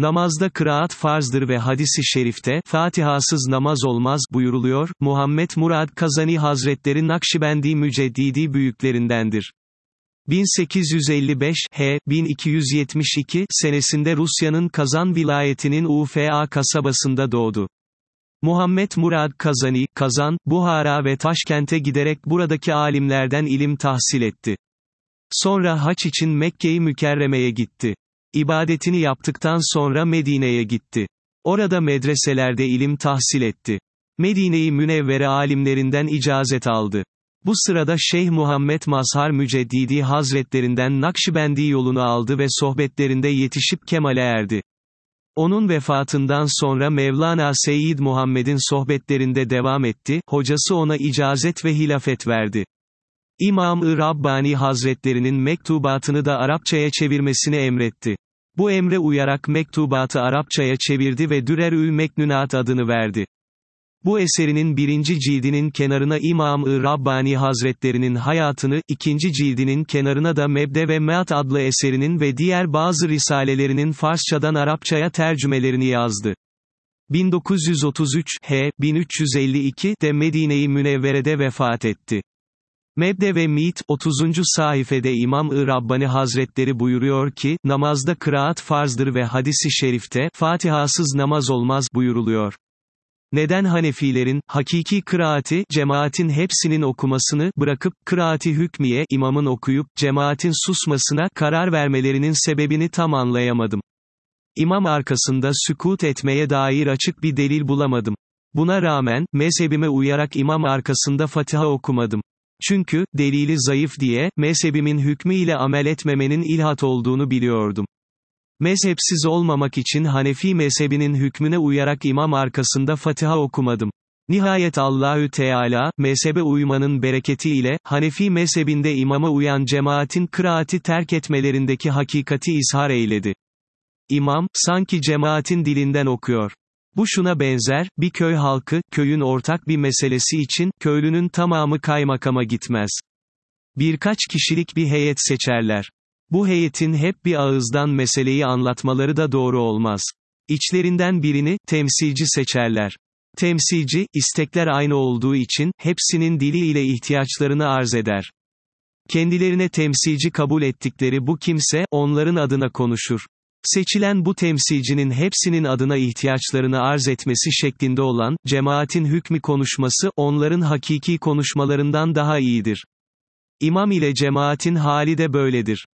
Namazda kıraat farzdır ve hadisi şerifte, Fatihasız namaz olmaz, buyuruluyor. Muhammed Murad Kazani Hazretleri Nakşibendi Müceddidi büyüklerindendir. 1855, 1272 senesinde Rusya'nın Kazan vilayetinin Ufa kasabasında doğdu. Muhammed Murad Kazani, Kazan, Buhara ve Taşkent'e giderek buradaki alimlerden ilim tahsil etti. Sonra haç için Mekke-i Mükerreme'ye gitti. İbadetini yaptıktan sonra Medine'ye gitti. Orada medreselerde ilim tahsil etti. Medine-i Münevvere alimlerinden icazet aldı. Bu sırada Şeyh Muhammed Mazhar Müceddidi Hazretlerinden Nakşibendi yolunu aldı ve sohbetlerinde yetişip kemale erdi. Onun vefatından sonra Mevlana Seyyid Muhammed'in sohbetlerinde devam etti, hocası ona icazet ve hilafet verdi. İmam-ı Rabbani Hazretlerinin mektubatını da Arapçaya çevirmesini emretti. Bu emre uyarak mektubatı Arapçaya çevirdi ve Dürer-ül Meknunat adını verdi. Bu eserinin birinci cildinin kenarına İmam-ı Rabbani Hazretlerinin hayatını, ikinci cildinin kenarına da Mebde ve Meat adlı eserinin ve diğer bazı risalelerinin Farsçadan Arapçaya tercümelerini yazdı. 1933, 1352'de Medine-i Münevvere'de vefat etti. Mebde ve Meat, 30. sayfede İmam-ı Rabbani Hazretleri buyuruyor ki, namazda kıraat farzdır ve hadisi şerifte, Fatihasız namaz olmaz, buyuruluyor. Neden Hanefilerin, hakiki kıraati, cemaatin hepsinin okumasını, bırakıp, kıraati hükmiye, imamın okuyup, cemaatin susmasına, karar vermelerinin sebebini tam anlayamadım. İmam arkasında sükût etmeye dair açık bir delil bulamadım. Buna rağmen, mezhebime uyarak imam arkasında Fatiha okumadım. Çünkü, delili zayıf diye, mezhebimin hükmü ile amel etmemenin ilhat olduğunu biliyordum. Mezhepsiz olmamak için Hanefi mezhebinin hükmüne uyarak imam arkasında Fatiha okumadım. Nihayet Allahü Teala, mezhebe uymanın bereketi ile, Hanefi mezhebinde imama uyan cemaatin kıraati terk etmelerindeki hakikati izhar eyledi. İmam, sanki cemaatin dilinden okuyor. Bu şuna benzer, bir köy halkı, köyün ortak bir meselesi için, köylünün tamamı kaymakama gitmez. Birkaç kişilik bir heyet seçerler. Bu heyetin hep bir ağızdan meseleyi anlatmaları da doğru olmaz. İçlerinden birini, temsilci seçerler. Temsilci, istekler aynı olduğu için, hepsinin dili ile ihtiyaçlarını arz eder. Kendilerine temsilci kabul ettikleri bu kimse, onların adına konuşur. Seçilen bu temsilcinin hepsinin adına ihtiyaçlarını arz etmesi şeklinde olan, cemaatin hükmü konuşması, onların hakiki konuşmalarından daha iyidir. İmam ile cemaatin hali de böyledir.